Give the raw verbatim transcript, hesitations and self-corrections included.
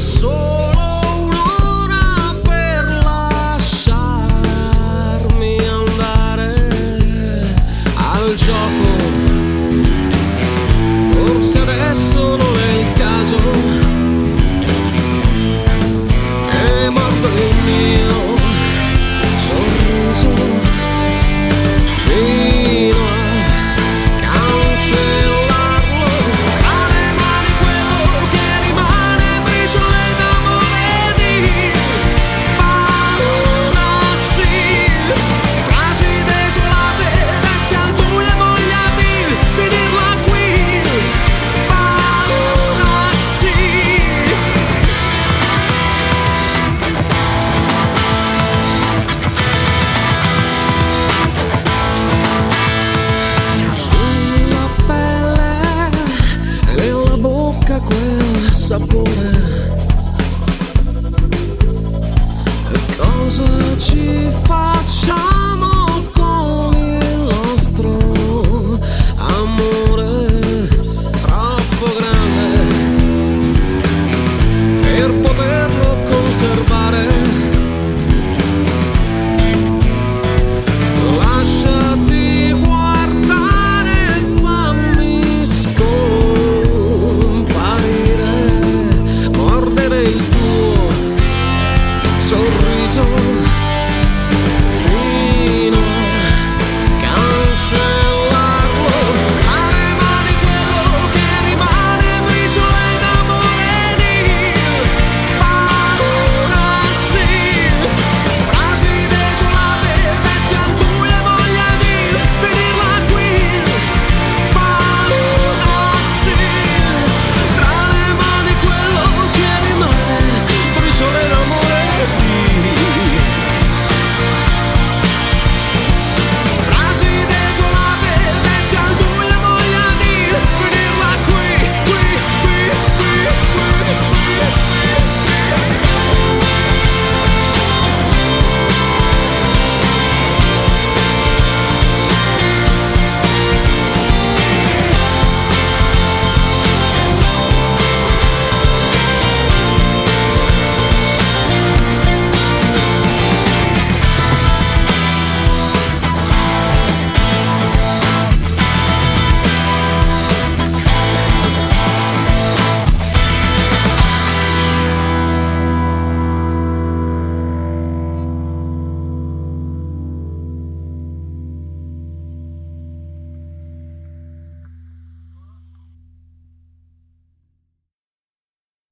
serve solo un'ora per lasciarmi andare al gioco. Forse adesso non è il caso, e morto il mio sorriso fino a cancellarlo tra le mani, quello che rimane briciole d'amore di paura, sì, frasi desolate dette al buio e voglia di finirla qui, paura, sì. Sulla pelle e nella bocca quel sapore, e cosa ci faccia